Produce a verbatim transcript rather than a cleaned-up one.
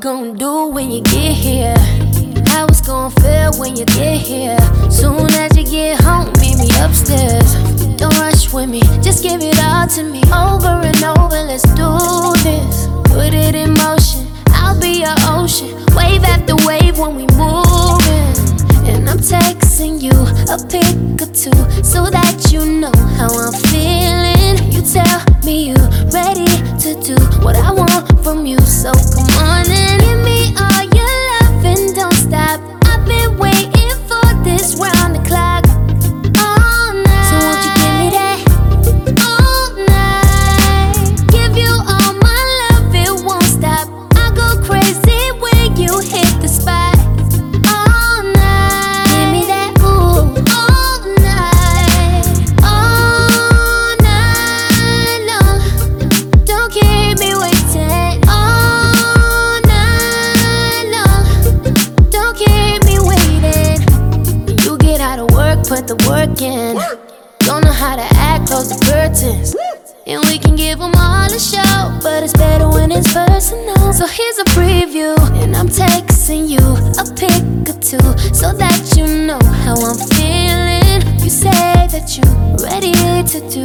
gon' do when you get here? How it's gon' feel when you get here? Soon as you get home, meet me upstairs. Don't rush with me, just give it all to me. Over and over, let's do this. Put it in motion, I'll be your ocean. Wave after wave when we moving. And I'm texting you a pic or two, so that you know how I'm feeling. You tell me you ready to do what I want from you. So come on and give me all your love and don't stop. I've been waiting for this round the clock all night. So won't you give me that all night? Give you all my love, it won't stop. I go crazy when you hit the spot. Put the work in. Don't know how to act, close the curtains. And we can give them all a show, but it's better when it's personal. So here's a preview, and I'm texting you a pic or two, so that you know how I'm feeling. You say that you're ready to do